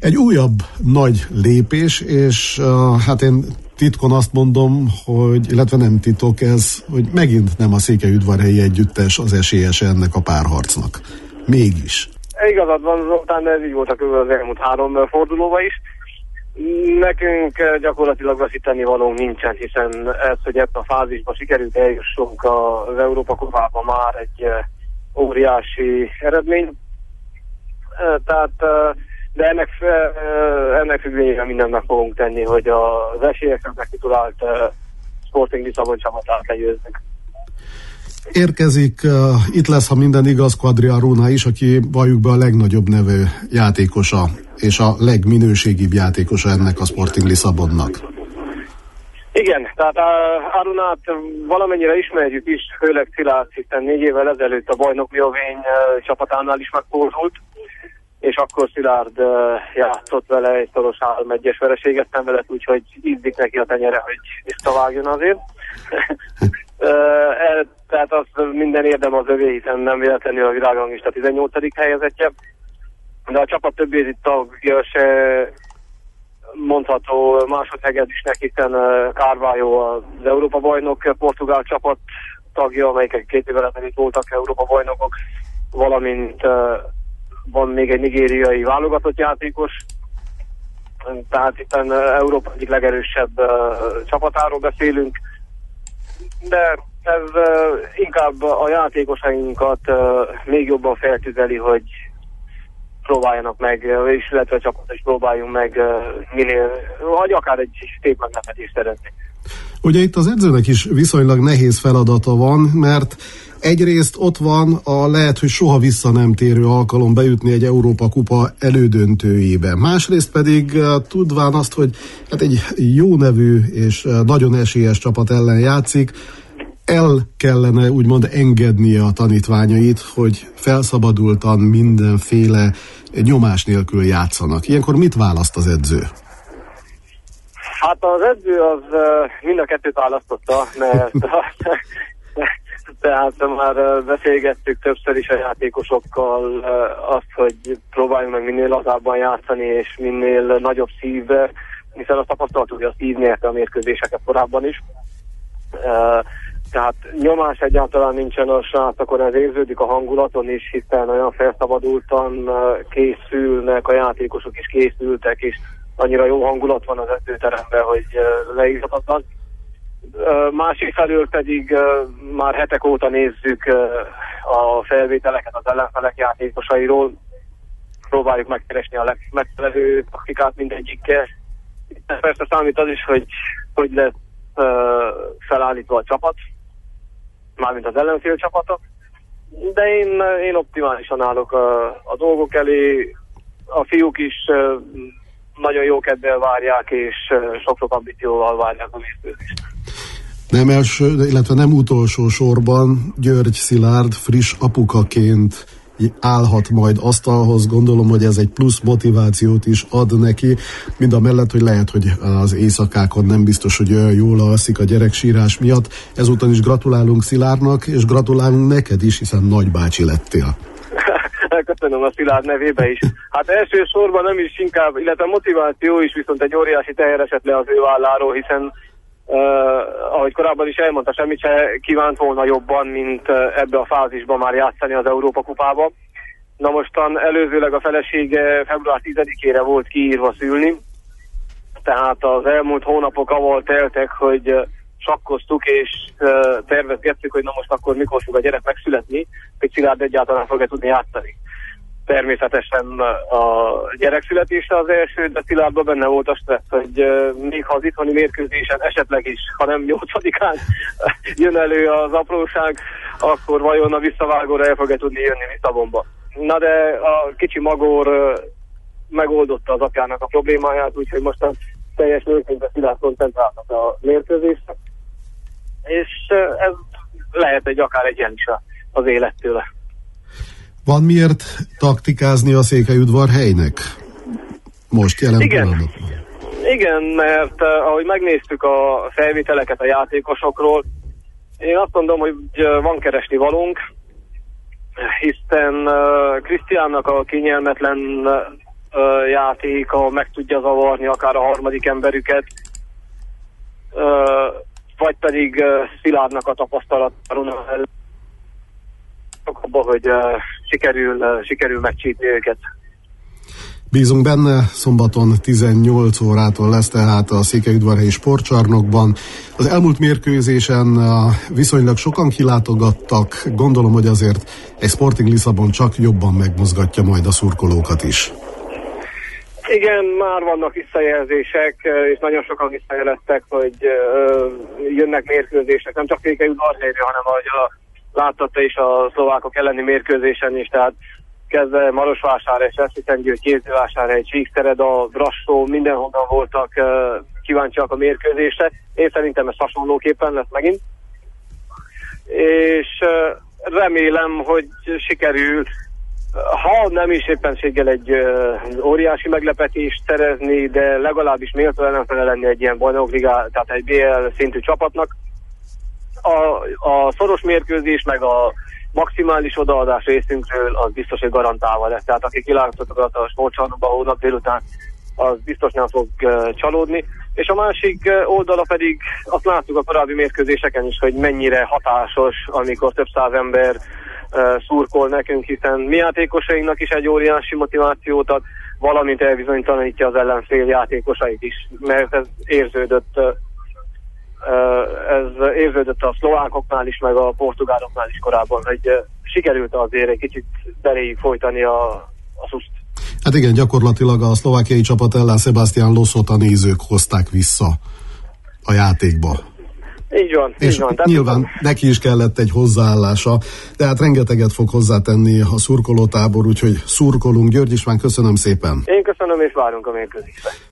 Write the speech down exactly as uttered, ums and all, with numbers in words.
Egy újabb nagy lépés, és uh, hát én titkon azt mondom, hogy, illetve nem titok ez, hogy megint nem a Székelyudvarhelyi Együttes az esélyese ennek a párharcnak. Mégis. Igazad van, Zoltán, ez így volt az elmúlt három fordulóban is. Nekünk gyakorlatilag veszíteni valónk nincsen, hiszen ez, hogy ebben a fázisban sikerült eljussunk az Európa kupába, már egy óriási eredmény. Tehát, de ennek, ennek függvényében mindent meg fogunk tenni, hogy az esélyeknek megtitulált Sporting Lisszabon csapatát legyőzzük. Érkezik, uh, itt lesz, ha minden igaz, Quadriaruna is, aki valljuk be a legnagyobb nevű játékosa, és a legminőségibb játékosa ennek a Sporting Lisszabonnak. Igen, tehát uh, Arunát valamennyire ismerjük is, főleg Szilárd, hiszen négy évvel ezelőtt a Bajnok Miavény uh, csapatánál is megfordult, és akkor Szilárd uh, játszott vele egy szoros három egyes vereséget szenvedett, úgyhogy ízdik neki a tenyere, hogy visszavágjon azért. Uh, tehát az minden érdem az övé, hiszen nem véletlenül a világranglista tizennyolcadik helyezettje, de a csapat többi tagja se mondható másodhegedűsnek, hiszen uh, Carvalho az Európa bajnok, portugál csapat tagja, amelyek két évvel ezelőtt voltak Európa bajnokok, valamint uh, van még egy nigériai válogatott játékos, tehát itt uh, Európa egyik legerősebb uh, csapatáról beszélünk, de ez uh, inkább a játékosainkat uh, még jobban feltüzeli, hogy próbáljanak meg, és illetve csapat is próbáljunk meg uh, minél, vagy akár egy szép meglepetést szeretni. Ugye itt az edzőnek is viszonylag nehéz feladata van, mert egyrészt ott van a lehet, hogy soha vissza nem térő alkalom bejutni egy Európa kupa elődöntőjébe. Másrészt pedig uh, tudván azt, hogy hát egy jó nevű és uh, nagyon esélyes csapat ellen játszik, el kellene úgymond engednie a tanítványait, hogy felszabadultan mindenféle nyomás nélkül játszanak. Ilyenkor mit választ az edző? Hát az edző az mind a kettőt választotta, mert tehát már beszélgettük többször is a játékosokkal azt, hogy próbáljunk meg minél lazábban játszani, és minél nagyobb szívbe, hiszen azt tapasztaltuk, hogy a szív nyerte a mérkőzéseket korábban is. Tehát nyomás egyáltalán nincsen a srácokon, ez érződik a hangulaton is, hiszen olyan felszabadultan készülnek, a játékosok is készültek, és annyira jó hangulat van az edzőteremben, hogy leírhatatlan. Másik felől pedig már hetek óta nézzük a felvételeket az ellenfelek játékosairól, próbáljuk megkeresni a legmegfelelő taktikát mindegyikkel. Persze számít az is, hogy hogy lesz felállítva a csapat, mármint az ellenfél csapatok, de én, én optimálisan állok a, a dolgok elé, a fiúk is uh, nagyon jó kedvel várják, és uh, sok-sok ambícióval várják a mérkőzést. Nem első, illetve nem utolsó sorban György Szilárd friss apukaként állhat majd asztalhoz, gondolom, hogy ez egy plusz motivációt is ad neki, mind a mellett, hogy lehet, hogy az éjszakákon nem biztos, hogy olyan jól alszik a gyereksírás miatt. Ezúton is gratulálunk Szilárdnak, és gratulálunk neked is, hiszen nagybácsi lettél. Köszönöm a Szilárd nevébe is. Hát elsősorban nem is inkább, illetve a motiváció is viszont egy óriási teher esett le az ő válláról, hiszen Uh, ahogy korábban is elmondta, semmit se kívánt volna jobban, mint uh, ebbe a fázisban már játszani az Európa kupába. Na mostan előzőleg a felesége február tizedikére volt kiírva szülni, tehát az elmúlt hónapok avval teltek, hogy uh, sakkoztuk és uh, tervezgettük, hogy na most akkor mikor fog a gyerek megszületni, hogy Szilárd egyáltalán fog-e tudni játszani. Természetesen a gyerek születése az első, de Szilárdban benne volt a stressz, hogy uh, még ha az itthoni mérkőzésen esetleg is, ha nem nyolcadikán jön elő az apróság, akkor vajon a visszavágóra el fog-e tudni jönni Lisszabonba. Na de a kicsi Magor uh, megoldotta az apjának a problémáját, úgyhogy most a teljes mérkőzésben Szilárd koncentráltak a mérkőzésre, és uh, ez lehet egy akár egy is az élettől. Van miért taktikázni a Székelyudvarhelynek? Most jelen pillanatban. Igen, mert uh, ahogy megnéztük a felvételeket a játékosokról, én azt mondom, hogy uh, van keresni valónk, hiszen Krisztiánnak uh, a kényelmetlen uh, ö, játéka meg tudja zavarni akár a harmadik emberüket, ö, vagy pedig ö, Szilárdnak a tapasztalat abban, hogy ö, sikerül, ö, sikerül megcsípni őket. Bízunk benne, szombaton tizennyolc órától lesz tehát a Székelyudvarhelyi Sportcsarnokban. Az elmúlt mérkőzésen viszonylag sokan kilátogattak, gondolom, hogy azért egy Sporting Lisszabon csak jobban megmozgatja majd a szurkolókat is. Igen, már vannak visszajelzések, és nagyon sokan visszajeleztek, hogy jönnek mérkőzések, nem csak Székelyudvarhelyre, hanem ahogy a, láttad te is a szlovákok elleni mérkőzésen is, tehát kezdve Marosvásárhely, Szentgyörgy, Kézdivásárhely, Csíkszereda, Brassó, mindenhonnan voltak uh, kíváncsiak a mérkőzésre. Én szerintem ez hasonlóképpen lesz megint. És uh, remélem, hogy sikerül, ha nem is éppenséggel egy uh, óriási meglepetést szerezni, de legalábbis méltó ellenfele lenni egy ilyen bajnokligá, tehát egy bé el szintű csapatnak. A, a szoros mérkőzés, meg a maximális odaadás részünkről az biztos, hogy garantálva lesz. Tehát aki kilátogat a sportcsarnokba hónap délután, az biztos nem fog uh, csalódni. És a másik uh, oldala pedig azt láttuk a korábbi mérkőzéseken is, hogy mennyire hatásos, amikor több száz ember uh, szurkol nekünk, hiszen mi játékosainknak is egy óriási motivációt ad, valamint elbizonytalanítja az ellenfél játékosait is, mert ez érződött uh, ez érződött a szlovákoknál is, meg a portugáloknál is korábban, hogy sikerült azért egy kicsit beléjük folytani a, a szuszt. Hát igen, gyakorlatilag a szlovákiai csapat ellen Sebastian Lossot a nézők hozták vissza a játékba. Így van, és így van. Nyilván tehát neki is kellett egy hozzáállása, tehát rengeteget fog hozzátenni a szurkolótábor, úgyhogy szurkolunk. György István, köszönöm szépen. Én köszönöm, és várunk a mérkőzésre.